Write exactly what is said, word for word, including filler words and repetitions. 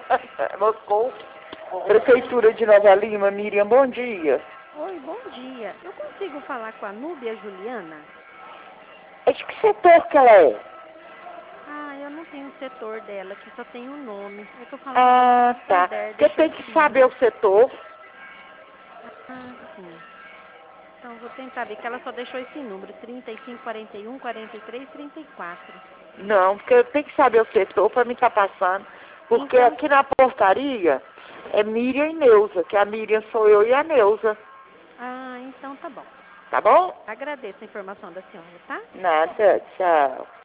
Moscou. Prefeitura de Nova Lima, Miriam, bom dia. Oi, bom dia. Eu consigo falar com a Núbia Juliana? É de que setor que ela é? Ah, eu não tenho o setor dela, que só tem o nome. Eu tô falando Ah, do tá. Sader, Você deixou tem esse que saber número. o setor. Ah, sim. Então, vou tentar ver que ela só deixou esse número, trinta e cinco, quarenta e um, quarenta e três, trinta e quatro. Não, porque eu tenho que saber o setor para me estar passando. Porque Então, aqui na portaria é Miriam e Neuza, que a Miriam sou eu e a Neuza. ah, então tá bom. Tá bom? Agradeço a informação da senhora, tá? Nada, tchau.